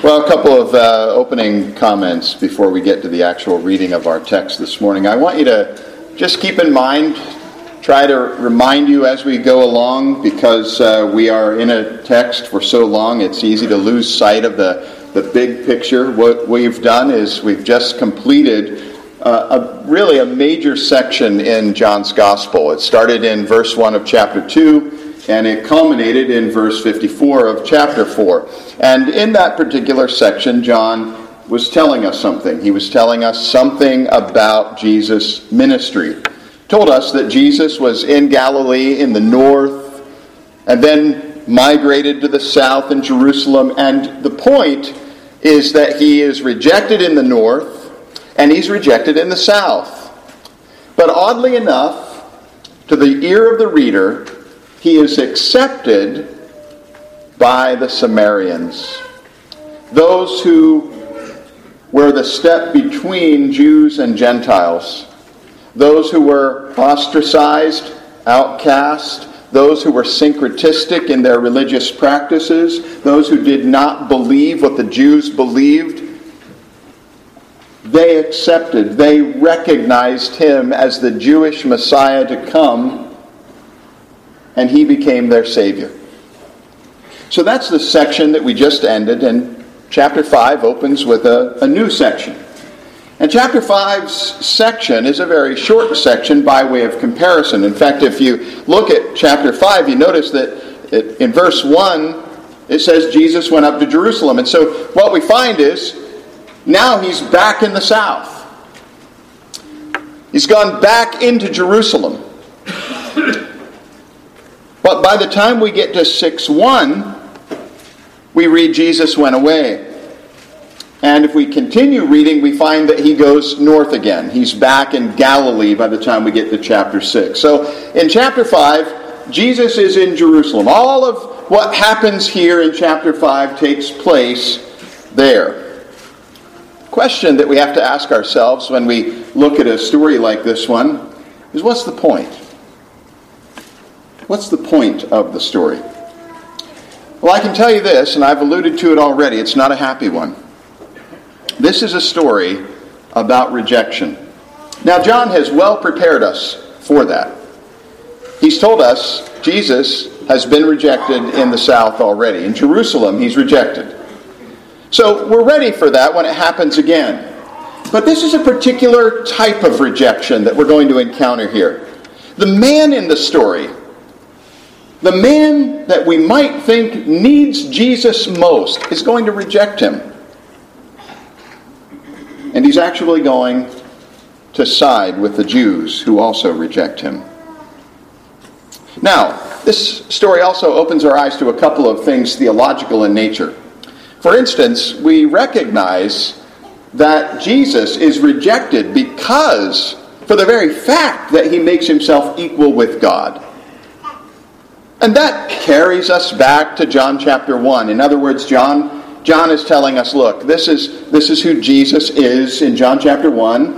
Well, a couple of opening comments before we get to the actual reading of our text this morning. I want you to just keep in mind, try to remind you as we go along, because we are in a text for so long, it's easy to lose sight of the big picture. What we've done is we've just completed really a major section in John's Gospel. It started in verse 1 of chapter 2, and it culminated in verse 54 of chapter 4. And in that particular section, John was telling us something. He was telling us something about Jesus' ministry. Told us that Jesus was in Galilee in the north, and then migrated to the south in Jerusalem. And the point is that he is rejected in the north, and he's rejected in the south. But oddly enough, to the ear of the reader, he is accepted by the Samaritans, those who were the step between Jews and Gentiles, those who were ostracized, outcast, those who were syncretistic in their religious practices, those who did not believe what the Jews believed. They accepted, they recognized him as the Jewish Messiah to come, and he became their Savior. So that's the section that we just ended, and chapter 5 opens with a new section. And chapter 5's section is a very short section by way of comparison. In fact, if you look at chapter 5, you notice that in verse 1, it says Jesus went up to Jerusalem. And so what we find is, now he's back in the south. He's gone back into Jerusalem. But by the time we get to 6:1, we read Jesus went away. And if we continue reading, we find that he goes north again. He's back in Galilee by the time we get to chapter 6. So in chapter 5, Jesus is in Jerusalem. All of what happens here in chapter 5 takes place there. The question that we have to ask ourselves when we look at a story like this one is, what's the point? What's the point of the story? Well, I can tell you this, and I've alluded to it already. It's not a happy one. This is a story about rejection. Now, John has well prepared us for that. He's told us Jesus has been rejected in the south already. In Jerusalem, he's rejected. So we're ready for that when it happens again. But this is a particular type of rejection that we're going to encounter here. The man in the story, the man that we might think needs Jesus most, is going to reject him. And he's actually going to side with the Jews who also reject him. Now, this story also opens our eyes to a couple of things theological in nature. For instance, we recognize that Jesus is rejected because, for the very fact that he makes himself equal with God. And that carries us back to John chapter 1. In other words, John is telling us, look, this is who Jesus is in John chapter 1.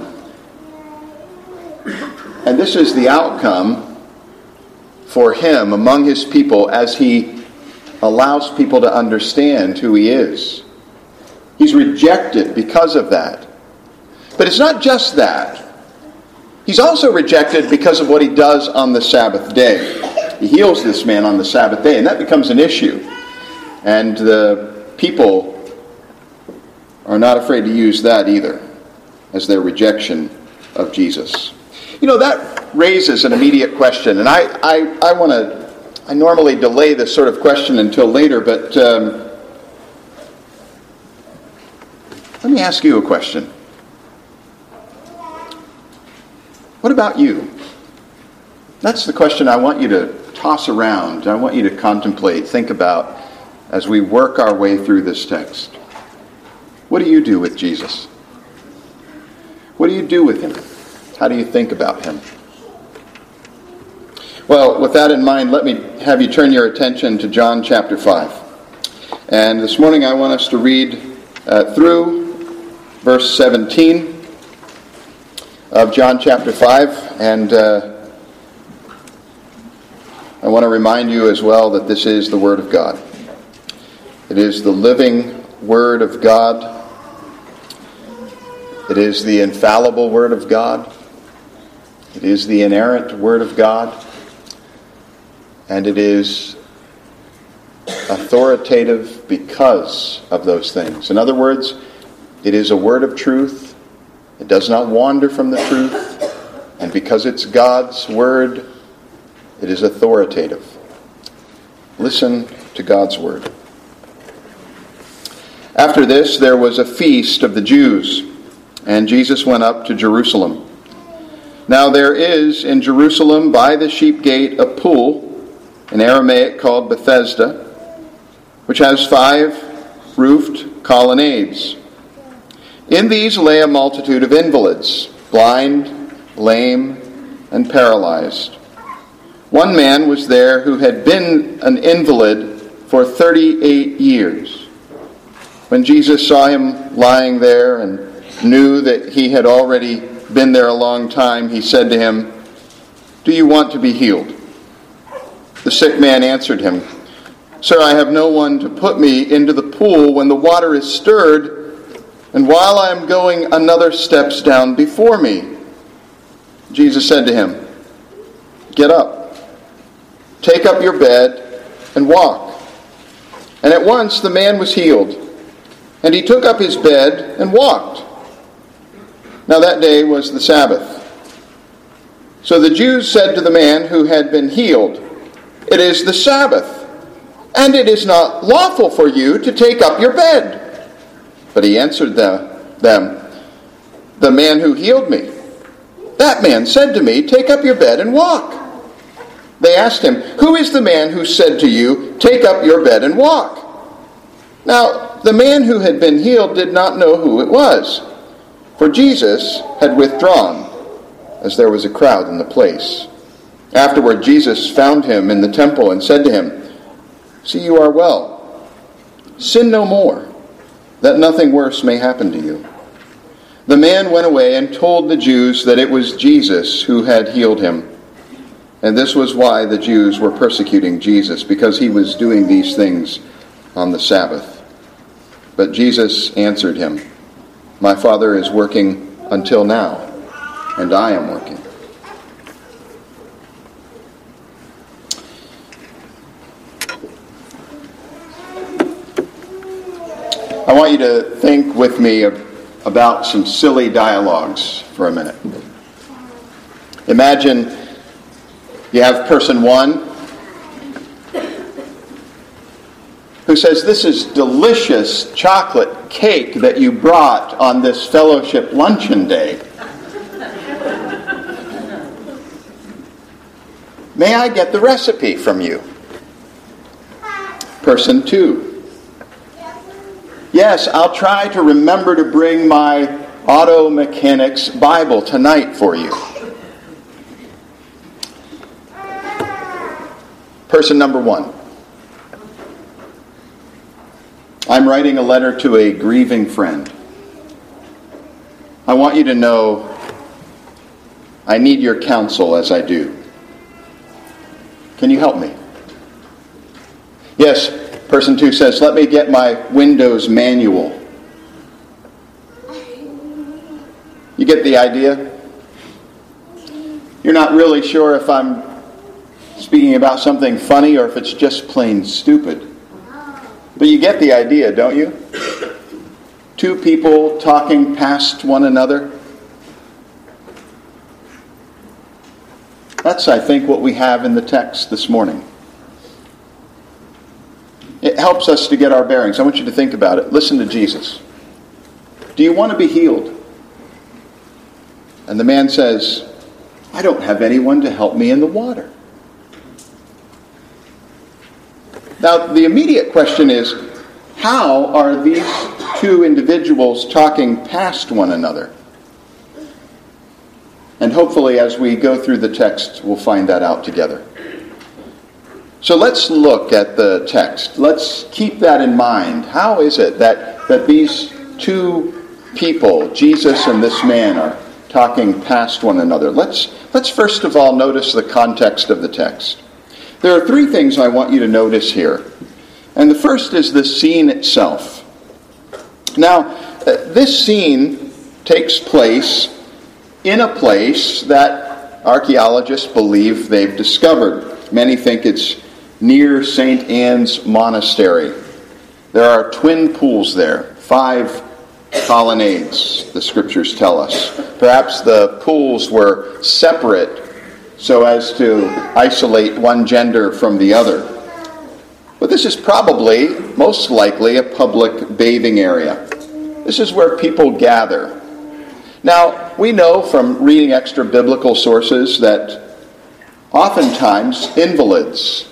And this is the outcome for him among his people as he allows people to understand who he is. He's rejected because of that. But it's not just that. He's also rejected because of what he does on the Sabbath day. He heals this man on the Sabbath day, and that becomes an issue. And the people are not afraid to use that either as their rejection of Jesus. You know, that raises an immediate question, and I normally delay this sort of question until later, but let me ask you a question. What about you? That's the question I want you to toss around. I want you to contemplate, think about as we work our way through this text. What do you do with Jesus? What do you do with him? How do you think about him? Well, with that in mind, let me have you turn your attention to John chapter 5. And this morning I want us to read through verse 17 of John chapter 5. And I want to remind you as well that this is the Word of God. It is the living Word of God. It is the infallible Word of God. It is the inerrant Word of God. And it is authoritative because of those things. In other words, it is a word of truth. It does not wander from the truth. And because it's God's Word, it is authoritative. Listen to God's Word. After this, there was a feast of the Jews, and Jesus went up to Jerusalem. Now there is in Jerusalem by the sheep gate a pool, in Aramaic called Bethesda, which has 5 roofed colonnades. In these lay a multitude of invalids, blind, lame, and paralyzed. One man was there who had been an invalid for 38 years. When Jesus saw him lying there and knew that he had already been there a long time, he said to him, "Do you want to be healed?" The sick man answered him, "Sir, I have no one to put me into the pool when the water is stirred, and while I am going, another steps down before me." Jesus said to him, "Get up, take up your bed, and walk." And at once the man was healed, and he took up his bed and walked. Now that day was the Sabbath. So the Jews said to the man who had been healed, "It is the Sabbath, and it is not lawful for you to take up your bed." But he answered them, "The man who healed me, that man said to me, 'Take up your bed and walk.'" They asked him, "Who is the man who said to you, 'Take up your bed and walk'?" Now the man who had been healed did not know who it was, for Jesus had withdrawn, as there was a crowd in the place. Afterward Jesus found him in the temple and said to him, "See, you are well. Sin no more, that nothing worse may happen to you." The man went away and told the Jews that it was Jesus who had healed him. And this was why the Jews were persecuting Jesus, because he was doing these things on the Sabbath. But Jesus answered him, "My Father is working until now, and I am working." I want you to think with me about some silly dialogues for a minute. Imagine you have person 1 who says, "This is delicious chocolate cake that you brought on this fellowship luncheon day. May I get the recipe from you?" Person 2, "Yes, I'll try to remember to bring my auto mechanic's Bible tonight for you." Person number 1, "I'm writing a letter to a grieving friend. I want you to know I need your counsel as I do. Can you help me?" Yes, person 2 says, "Let me get my Windows manual." You get the idea? You're not really sure if I'm speaking about something funny or if it's just plain stupid. But you get the idea, don't you? 2 people talking past one another. That's, I think, what we have in the text this morning. It helps us to get our bearings. I want you to think about it. Listen to Jesus. "Do you want to be healed?" And the man says, "I don't have anyone to help me in the water." Now, the immediate question is, how are these 2 individuals talking past one another? And hopefully, as we go through the text, we'll find that out together. So let's look at the text. Let's keep that in mind. How is it that these 2 people, Jesus and this man, are talking past one another? Let's first of all notice the context of the text. There are 3 things I want you to notice here. And the first is the scene itself. Now, this scene takes place in a place that archaeologists believe they've discovered. Many think it's near St. Anne's Monastery. There are twin pools there, 5 colonnades, the scriptures tell us. Perhaps the pools were separate so as to isolate one gender from the other. But this is probably, most likely, a public bathing area. This is where people gather. Now, we know from reading extra biblical sources that oftentimes invalids,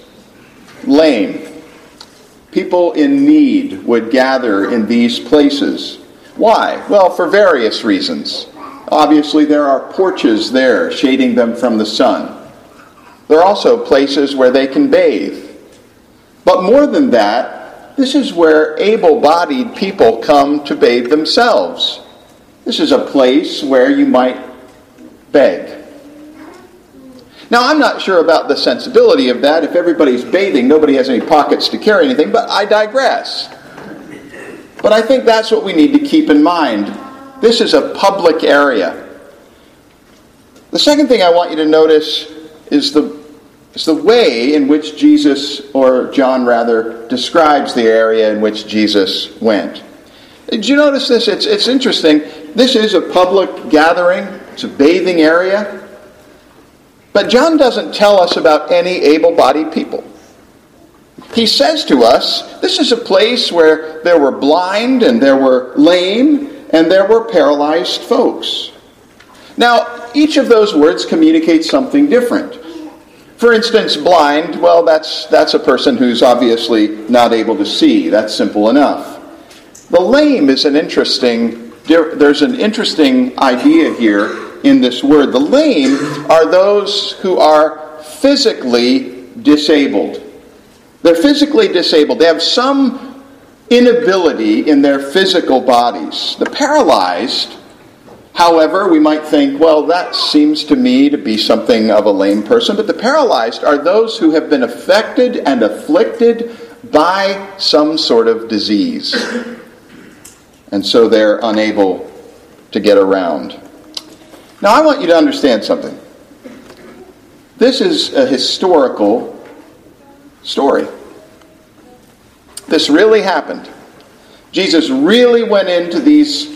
lame, people in need would gather in these places. Why? Well, for various reasons. Obviously, there are porches there shading them from the sun. There are also places where they can bathe. But more than that, this is where able-bodied people come to bathe themselves. This is a place where you might beg. Now, I'm not sure about the sensibility of that. If everybody's bathing, nobody has any pockets to carry anything, but I digress. But I think that's what we need to keep in mind. This is a public area. The second thing I want you to notice is the way in which Jesus, or John rather, describes the area in which Jesus went. Did you notice this? It's interesting. This is a public gathering. It's a bathing area. But John doesn't tell us about any able-bodied people. He says to us, this is a place where there were blind and there were lame and there were paralyzed folks. Now, each of those words communicates something different. For instance, blind, well, that's a person who's obviously not able to see. That's simple enough. The lame is there's an interesting idea here in this word. The lame are those who are physically disabled. They're physically disabled. They have some inability in their physical bodies. The paralyzed, however, we might think, well, that seems to me to be something of a lame person. But the paralyzed are those who have been affected and afflicted by some sort of disease. And so they're unable to get around. Now, I want you to understand something. This is a historical story. This really happened. Jesus really went into these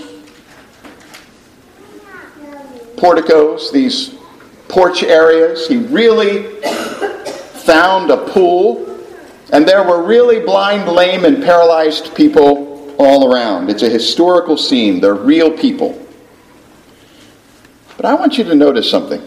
porticos, these porch areas. He really found a pool, and there were really blind, lame, and paralyzed people all around. It's a historical scene. They're real people. But I want you to notice something.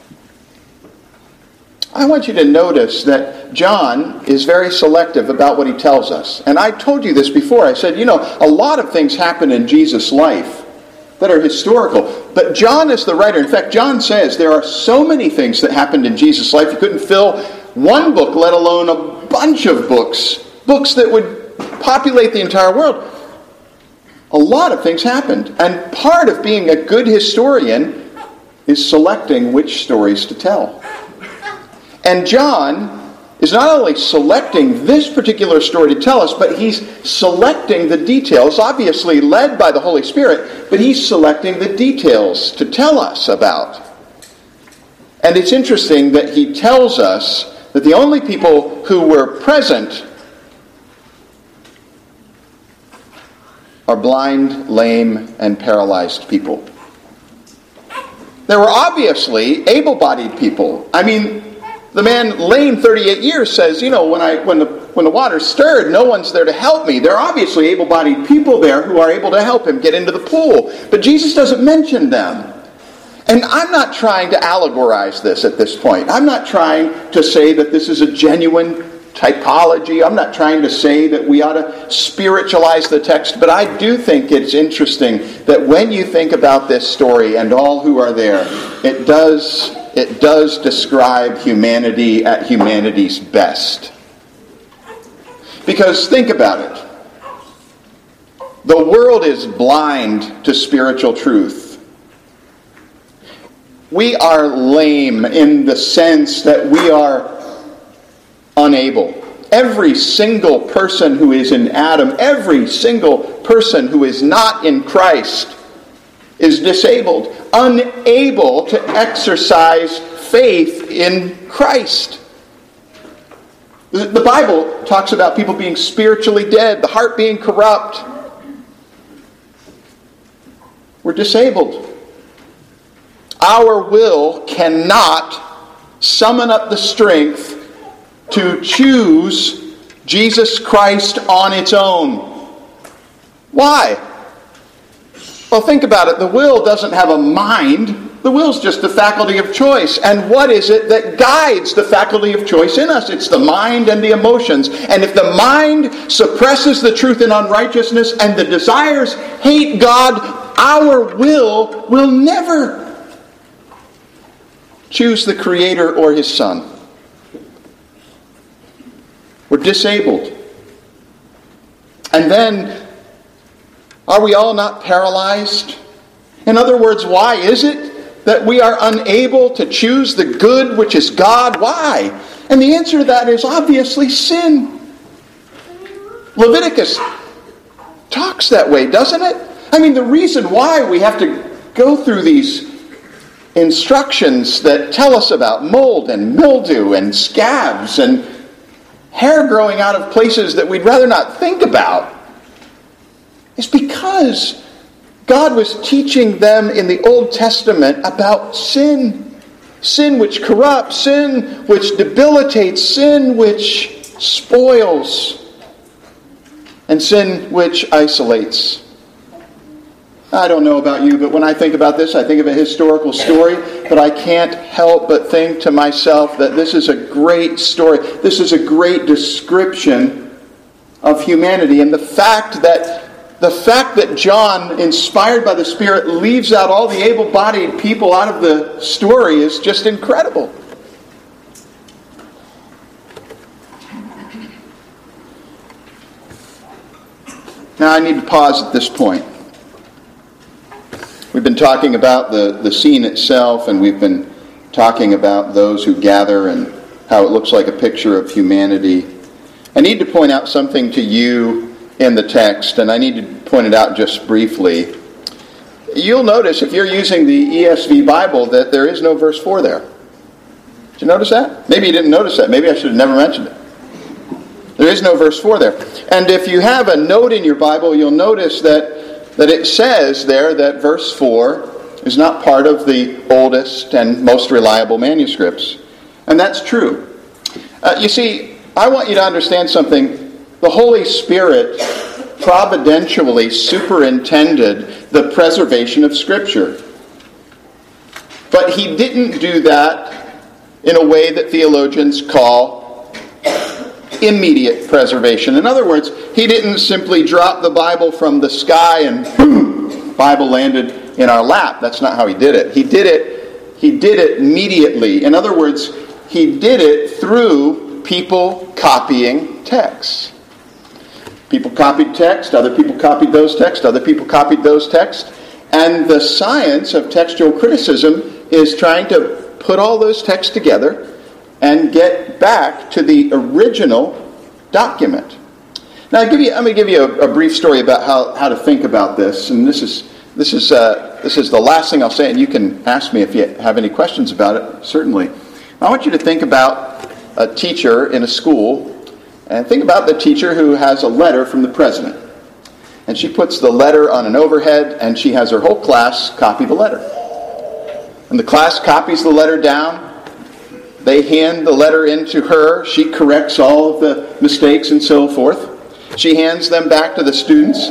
I want you to notice that John is very selective about what he tells us. And I told you this before. I said, a lot of things happen in Jesus' life that are historical. But John is the writer. In fact, John says there are so many things that happened in Jesus' life, you couldn't fill one book, let alone a bunch of books that would populate the entire world. A lot of things happened. And part of being a good historian is selecting which stories to tell. And John is not only selecting this particular story to tell us, but he's selecting the details, obviously led by the Holy Spirit, but he's selecting the details to tell us about. And it's interesting that he tells us that the only people who were present are blind, lame, and paralyzed people. There were obviously able-bodied people. I mean, the man lame 38 years says, when the water stirred, no one's there to help me. There are obviously able-bodied people there who are able to help him get into the pool. But Jesus doesn't mention them. And I'm not trying to allegorize this at this point. I'm not trying to say that this is a genuine typology. I'm not trying to say that we ought to spiritualize the text. But I do think it's interesting that when you think about this story and all who are there, it does describe humanity at humanity's best. Because think about it. The world is blind to spiritual truth. We are lame in the sense that we are unable Every single person who is in Adam, every single person who is not in Christ is disabled, unable to exercise faith in Christ. The Bible talks about people being spiritually dead, the heart being corrupt. We're disabled. Our will cannot summon up the strength to choose Jesus Christ on its own. Why? Well, think about it. The will doesn't have a mind. The will's just the faculty of choice. And what is it that guides the faculty of choice in us? It's the mind and the emotions. And if the mind suppresses the truth in unrighteousness and the desires hate God, our will never choose the Creator or His Son. We're disabled. And then, are we all not paralyzed? In other words, why is it that we are unable to choose the good which is God? Why? And the answer to that is obviously sin. Leviticus talks that way, doesn't it? I mean, the reason why we have to go through these instructions that tell us about mold and mildew and scabs and hair growing out of places that we'd rather not think about is because God was teaching them in the Old Testament about sin. Sin which corrupts, sin which debilitates, sin which spoils, and sin which isolates. I don't know about you, but when I think about this, I think of a historical story, but I can't help but think to myself that this is a great story. This is a great description of humanity. And the fact that John, inspired by the Spirit, leaves out all the able-bodied people out of the story is just incredible. Now I need to pause at this point. We've been talking about the scene itself, and we've been talking about those who gather and how it looks like a picture of humanity. I need to point out something to you in the text, and I need to point it out just briefly. You'll notice, if you're using the ESV Bible, that there is no verse 4 there. Did you notice that? Maybe you didn't notice that. Maybe I should have never mentioned it. There is no verse 4 there. And if you have a note in your Bible, you'll notice that it says there that verse 4 is not part of the oldest and most reliable manuscripts. And that's true. You see, I want you to understand something. The Holy Spirit providentially superintended the preservation of Scripture. But He didn't do that in a way that theologians call immediate preservation. In other words, He didn't simply drop the Bible from the sky and boom, Bible landed in our lap. That's not how He did it. He did it immediately. In other words, He did it through people copying texts. People copied text, other people copied those texts, other people copied those texts. And the science of textual criticism is trying to put all those texts together and get back to the original document. Now, I'm going to give you a brief story about how to think about this, and this is the last thing I'll say, and you can ask me if you have any questions about it. Certainly, I want you to think about a teacher in a school, and think about the teacher who has a letter from the president, and she puts the letter on an overhead, and she has her whole class copy the letter, and the class copies the letter down. They hand the letter in to her. She corrects all of the mistakes and so forth. She hands them back to the students.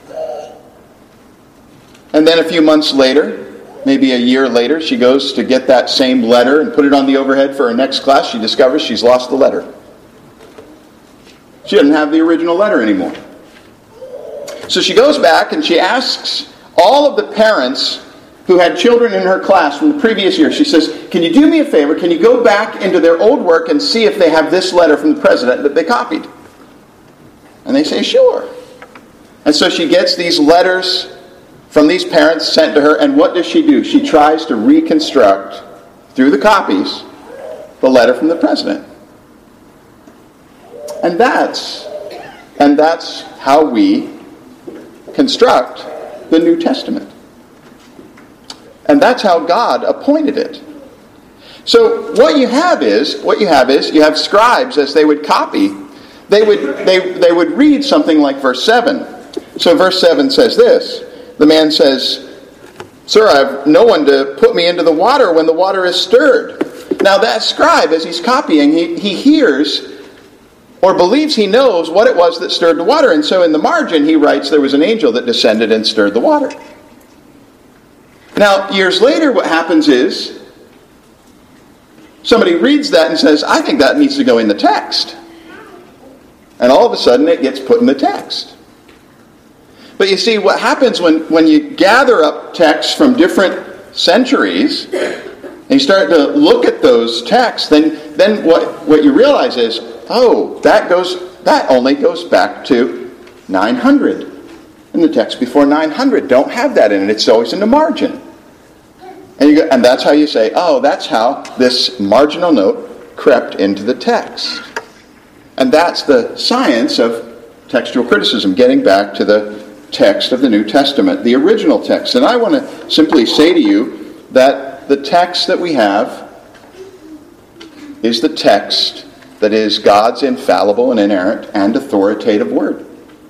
And then a few months later, maybe a year later, she goes to get that same letter and put it on the overhead for her next class. She discovers she's lost the letter. She doesn't have the original letter anymore. So she goes back and she asks all of the parents who had children in her class from the previous year. She says, can you do me a favor? Can you go back into their old work and see if they have this letter from the president that they copied? And they say, sure. And so she gets these letters from these parents sent to her, and what does she do? She tries to reconstruct, through the copies, the letter from the president. And that's how we construct the New Testament. And that's how God appointed it. So what you have is you have scribes, as they would copy, they would read something like verse 7. So verse 7 says this. The man says, "Sir, I have no one to put me into the water when the water is stirred." Now that scribe, as he's copying, he hears or believes he knows what it was that stirred the water. And so in the margin he writes, "There was an angel that descended and stirred the water." Now, years later, what happens is somebody reads that and says, "I think that needs to go in the text." And all of a sudden it gets put in the text. But you see, what happens when you gather up texts from different centuries and you start to look at those texts, then what you realize is, that only goes back to 900. And the text before 900 don't have that in it. It's always in the margin. And that's how you say, that's how this marginal note crept into the text. And that's the science of textual criticism, getting back to the text of the New Testament, the original text. And I want to simply say to you that the text that we have is the text that is God's infallible and inerrant and authoritative word.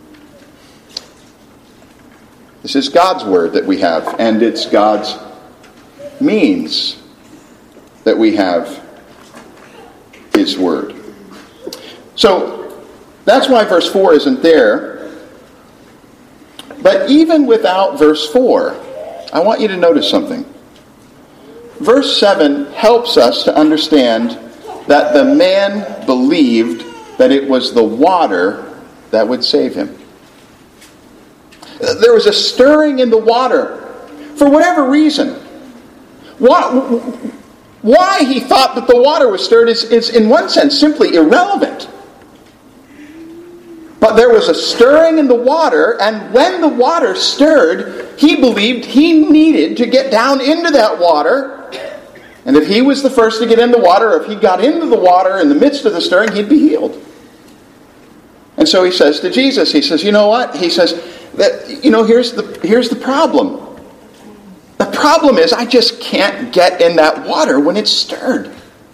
This is God's word that we have, and it's God's means that we have His word. So that's why verse 4 isn't there. But even without verse 4, I want you to notice something. Verse 7 helps us to understand that the man believed that it was the water that would save him. There was a stirring in the water for whatever reason. Why he thought that the water was stirred is in one sense simply irrelevant. But there was a stirring in the water, and when the water stirred, he believed he needed to get down into that water. And if he was the first to get in the water, or if he got into the water in the midst of the stirring, he'd be healed. And so he says to Jesus, he says, "You know what?" He says, here's the problem. The problem is I just can't get in that water when it's stirred.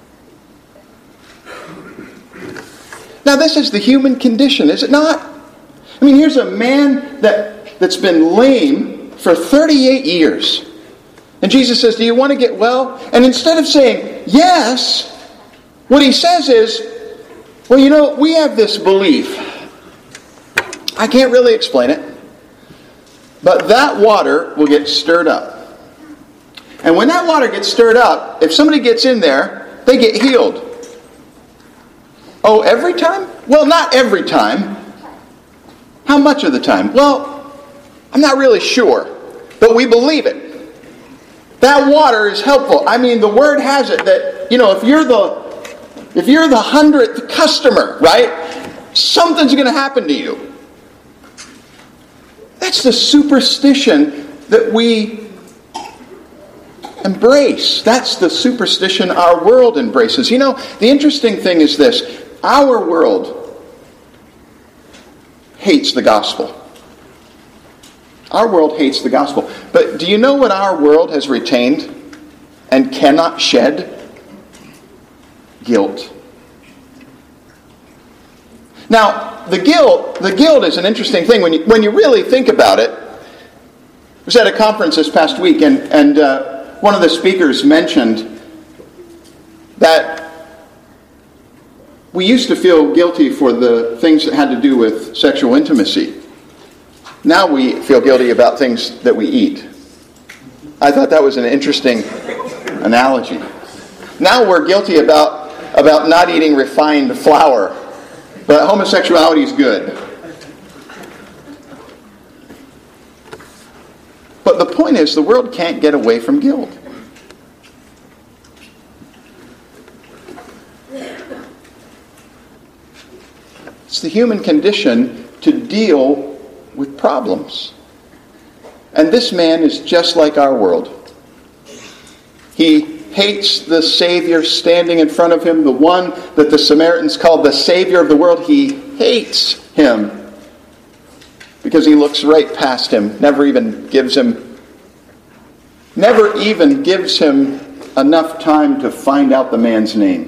Now this is the human condition, is it not? I mean, here's a man that's been lame for 38 years. And Jesus says, "Do you want to get well?" And instead of saying, "Yes," what he says is, "Well, we have this belief. I can't really explain it. But that water will get stirred up. And when that water gets stirred up, if somebody gets in there, they get healed." Oh, every time? Well, not every time. How much of the time? Well, I'm not really sure. But we believe it. That water is helpful. I mean, the word has it that, if you're the 100th customer, right? Something's going to happen to you. That's the superstition that we embrace. That's the superstition our world embraces. The interesting thing is this. Our world hates the gospel. Our world hates the gospel. But do you know what our world has retained and cannot shed? Guilt. Now, the guilt is an interesting thing when you really think about it. I was at a conference this past week, and one of the speakers mentioned that we used to feel guilty for the things that had to do with sexual intimacy. Now we feel guilty about things that we eat. I thought that was an interesting analogy. Now we're guilty about not eating refined flour, but homosexuality is good. But the point is, the world can't get away from guilt. It's the human condition to deal with problems. And this man is just like our world. He hates the Savior standing in front of him, the one that the Samaritans called the Savior of the world. He hates him because he looks right past him, never even gives him enough time to find out the man's name.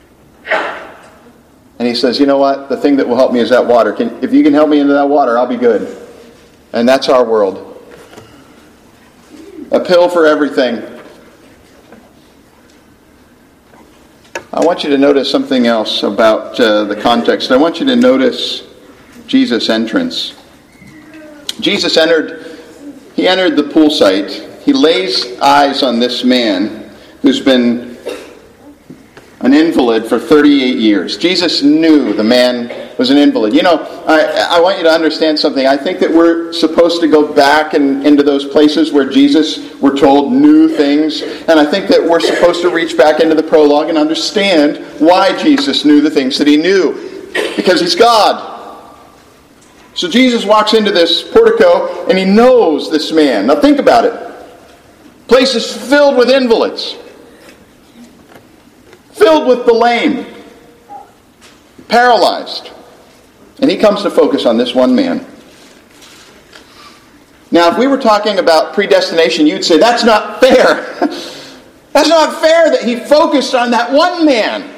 And he says, you know what? The thing that will help me is that water. If you can help me into that water, I'll be good. And that's our world. A pill for everything. I want you to notice something else about the context. I want you to notice Jesus' entrance. Jesus entered the pool site. He lays eyes on this man who's been an invalid for 38 years. Jesus knew the man was an invalid. You know, I want you to understand something. I think that we're supposed to go back into those places where Jesus, we're told, knew things. And I think that we're supposed to reach back into the prologue and understand why Jesus knew the things that he knew. Because he's God. So Jesus walks into this portico and he knows this man. Now think about it. The place is filled with invalids. Filled with the lame. Paralyzed. And he comes to focus on this one man. Now, if we were talking about predestination, you'd say, that's not fair. That's not fair that he focused on that one man.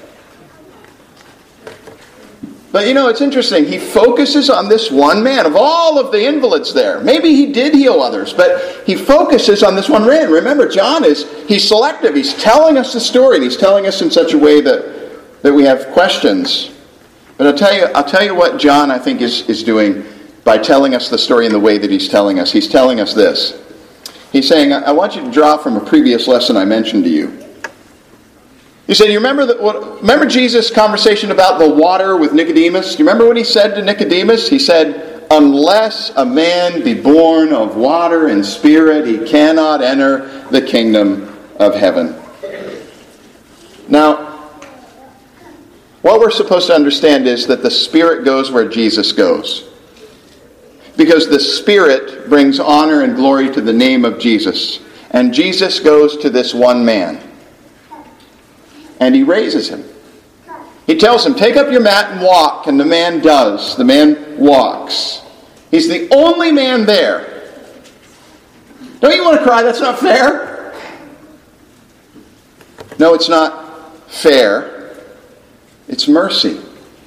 But you know, it's interesting. He focuses on this one man of all of the invalids there. Maybe he did heal others, but he focuses on this one man. Remember, John he's selective. He's telling us the story, and he's telling us in such a way that we have questions. But I'll tell you what John, I think, is doing by telling us the story in the way that he's telling us. He's telling us this. He's saying, I want you to draw from a previous lesson I mentioned to you. He said, you remember Jesus' conversation about the water with Nicodemus? Do you remember what he said to Nicodemus? He said, unless a man be born of water and spirit, he cannot enter the kingdom of heaven. Now, what we're supposed to understand is that the Spirit goes where Jesus goes. Because the Spirit brings honor and glory to the name of Jesus. And Jesus goes to this one man. And he raises him. He tells him, take up your mat and walk. And the man does. The man walks. He's the only man there. Don't you want to cry? That's not fair. No, it's not fair. It's mercy.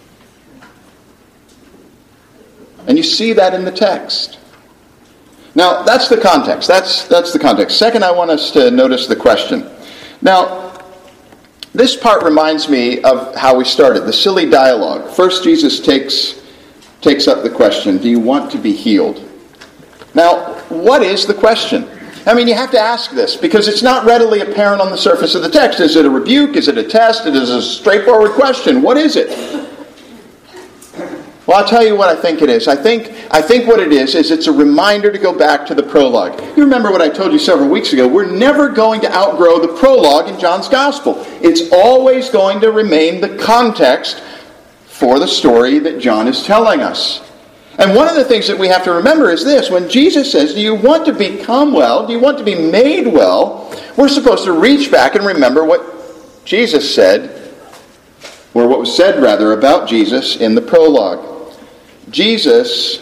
And you see that in the text. Now, that's the context. That's the context. Second, I want us to notice the question. Now, this part reminds me of how we started, the silly dialogue. First, Jesus takes up the question, do you want to be healed? Now, what is the question? I mean, you have to ask this because it's not readily apparent on the surface of the text. Is it a rebuke? Is it a test? It is a straightforward question. What is it? Well, I'll tell you what I think it is. I think what it is it's a reminder to go back to the prologue. You remember what I told you several weeks ago. We're never going to outgrow the prologue in John's Gospel. It's always going to remain the context for the story that John is telling us. And one of the things that we have to remember is this. When Jesus says, do you want to become well? Do you want to be made well? We're supposed to reach back and remember what Jesus said, or what was said, rather, about Jesus in the prologue. Jesus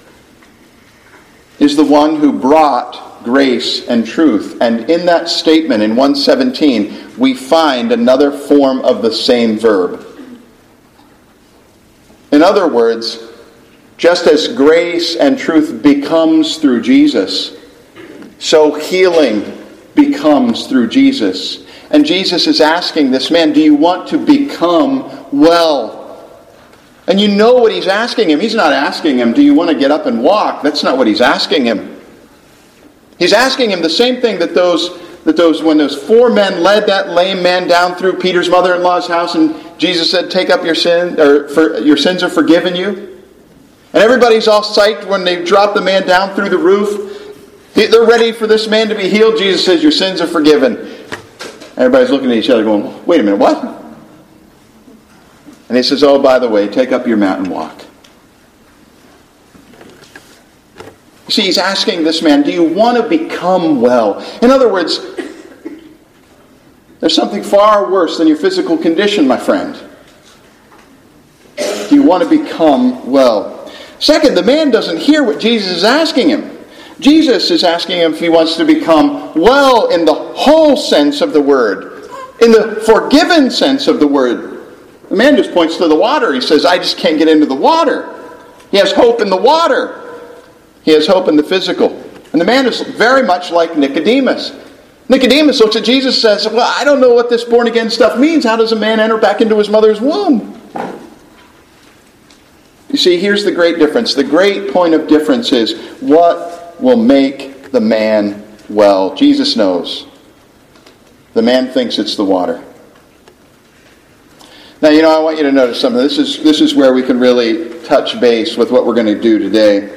is the one who brought grace and truth. And in that statement, in 1:17, we find another form of the same verb. In other words, just as grace and truth becomes through Jesus, so healing becomes through Jesus. And Jesus is asking this man, do you want to become well? And you know what he's asking him. He's not asking him, do you want to get up and walk? That's not what he's asking him. He's asking him the same thing that when those four men led that lame man down through Peter's mother-in-law's house, and Jesus said, take up your sin, or your sins are forgiven you. And everybody's all psyched when they drop the man down through the roof. They're ready for this man to be healed. Jesus says, your sins are forgiven. Everybody's looking at each other going, wait a minute, what? And he says, oh, by the way, take up your mat and walk. You see, he's asking this man, do you want to become well? In other words, There's something far worse than your physical condition, my friend. Do you want to become well? Second, the man doesn't hear what Jesus is asking him. Jesus is asking him if he wants to become well in the whole sense of the word, in the forgiven sense of the word. The man just points to the water. He says, I just can't get into the water. He has hope in the water. He has hope in the physical. And the man is very much like Nicodemus. Nicodemus looks at Jesus and says, well, I don't know what this born-again stuff means. How does a man enter back into his mother's womb? You see, here's the great difference. The great point of difference is what will make the man well. Jesus knows. The man thinks it's the water. Now, I want you to notice something. This is where we can really touch base with what we're going to do today.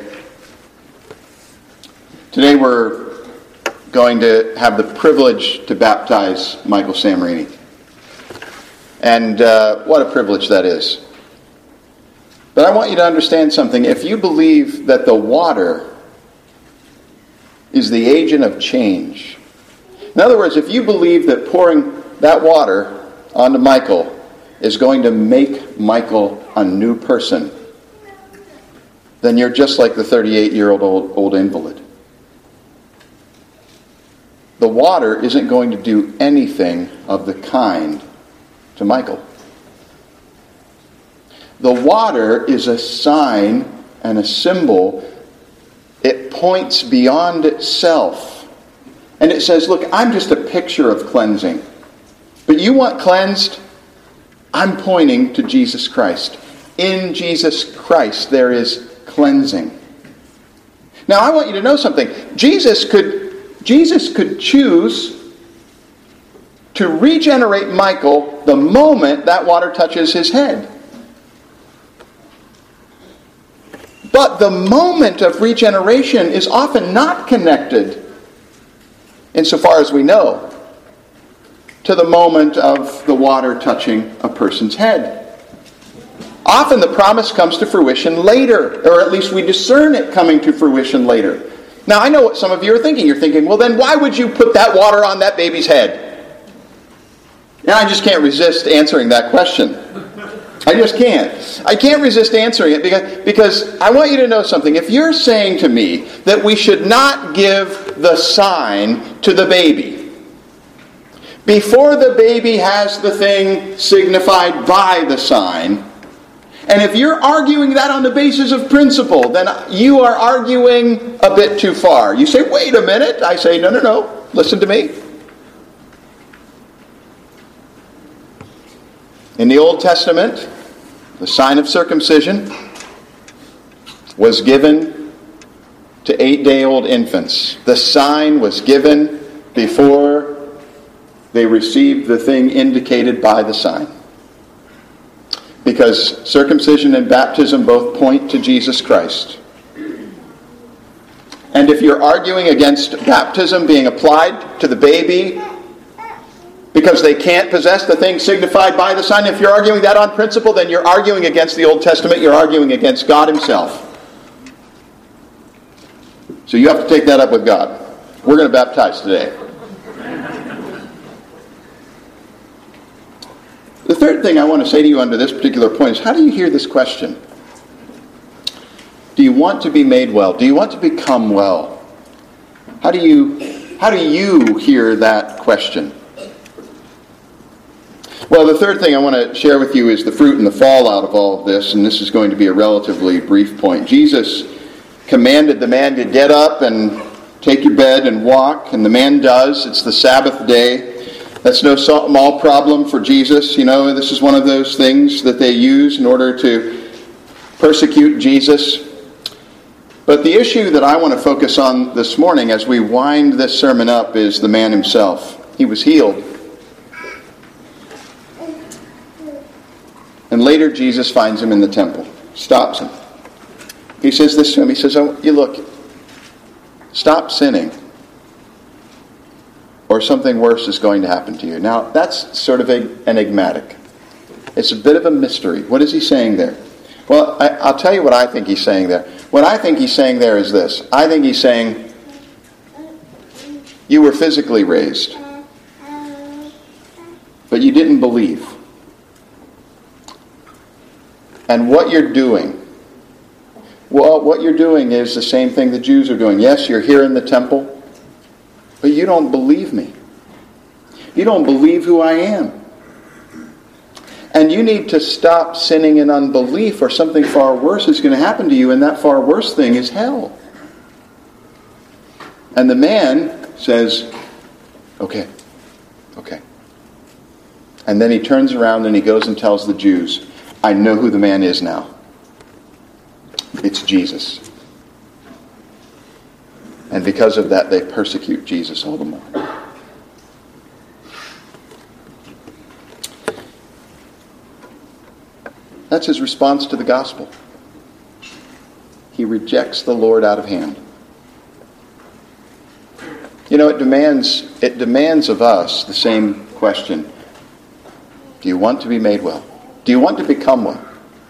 Today we're going to have the privilege to baptize Michael Samarini. And what a privilege that is. But I want you to understand something. If you believe that the water is the agent of change, in other words, if you believe that pouring that water onto Michael is going to make Michael a new person, then you're just like the 38-year-old old invalid. The water isn't going to do anything of the kind to Michael. The water is a sign and a symbol. It points beyond itself. And it says, look, I'm just a picture of cleansing. But you want cleansed? I'm pointing to Jesus Christ. In Jesus Christ there is cleansing. Now I want you to know something. Jesus could choose to regenerate Michael the moment that water touches his head. But the moment of regeneration is often not connected, insofar as we know, to the moment of the water touching a person's head. Often the promise comes to fruition later, or at least we discern it coming to fruition later. Now, I know what some of you are thinking. You're thinking, well, then why would you put that water on that baby's head? And I just can't resist answering that question. I just can't. I can't resist answering it because I want you to know something. If you're saying to me that we should not give the sign to the baby before the baby has the thing signified by the sign, and if you're arguing that on the basis of principle, then you are arguing a bit too far. You say, wait a minute. I say, no. Listen to me. In the Old Testament, the sign of circumcision was given to 8-day-old infants. The sign was given before they received the thing indicated by the sign. Because circumcision and baptism both point to Jesus Christ. And if you're arguing against baptism being applied to the baby because they can't possess the thing signified by the sign, if you're arguing that on principle, then you're arguing against the Old Testament, you're arguing against God himself. So you have to take that up with God. We're going to baptize today. The third thing I want to say to you under this particular point is, how do you hear this question? Do you want to be made well? Do you want to become well? How do you hear that question? Well, the third thing I want to share with you is the fruit and the fallout of all of this, and this is going to be a relatively brief point. Jesus commanded the man to get up and take your bed and walk, and the man does. It's the Sabbath day. That's no small problem for Jesus. This is one of those things that they use in order to persecute Jesus. But the issue that I want to focus on this morning as we wind this sermon up is the man himself. He was healed. And later Jesus finds him in the temple, stops him. He says this to him. He says, you look, stop sinning, or something worse is going to happen to you. Now, that's sort of enigmatic. It's a bit of a mystery. What is he saying there? Well, I'll tell you what I think he's saying there. What I think he's saying there is this. I think he's saying, you were physically raised. but you didn't believe. And what you're doing, well, what you're doing is the same thing the Jews are doing. Yes, you're here in the temple, but you don't believe me. You don't believe who I am. And you need to stop sinning in unbelief, or something far worse is going to happen to you, and that far worse thing is hell. And the man says, okay. And then he turns around and he goes and tells the Jews, I know who the man is now. It's Jesus. And because of that, they persecute Jesus all the more. That's his response to the gospel. He rejects the Lord out of hand. You know, it demands of us the same question. Do you want to be made well? Do you want to become well?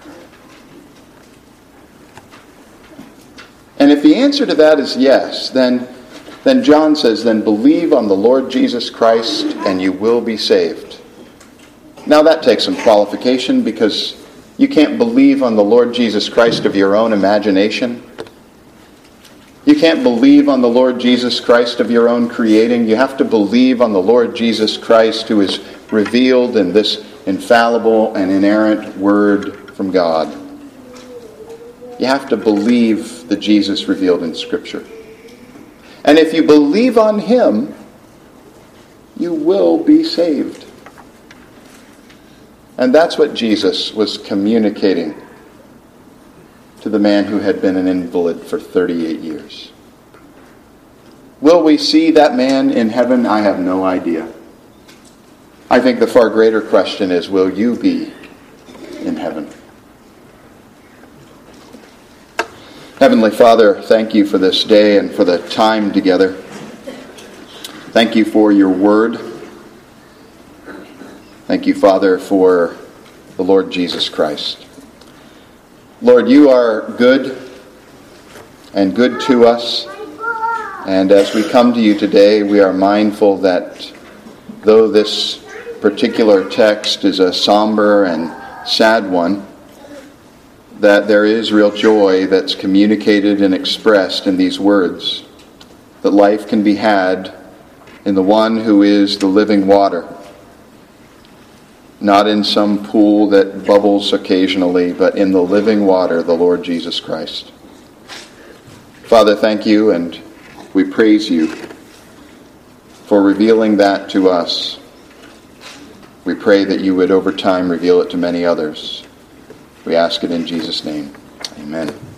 And if the answer to that is yes, then John says, then believe on the Lord Jesus Christ and you will be saved. Now that takes some qualification, because you can't believe on the Lord Jesus Christ of your own imagination. You can't believe on the Lord Jesus Christ of your own creating. You have to believe on the Lord Jesus Christ, who is revealed in this infallible and inerrant word from God. You have to believe the Jesus revealed in Scripture. And if you believe on him, you will be saved. And that's what Jesus was communicating to the man who had been an invalid for 38 years. Will we see that man in heaven? I have no idea. I think the far greater question is, will you be in heaven? Heavenly Father, thank you for this day and for the time together. Thank you for your word. Thank you, Father, for the Lord Jesus Christ. Lord, you are good and good to us. And as we come to you today, we are mindful that though this particular text is a somber and sad one, that there is real joy that's communicated and expressed in these words. That life can be had in the one who is the living water. Not in some pool that bubbles occasionally, but in the living water, the Lord Jesus Christ. Father, thank you, and we praise you for revealing that to us. We pray that you would over time reveal it to many others. We ask it in Jesus' name. Amen.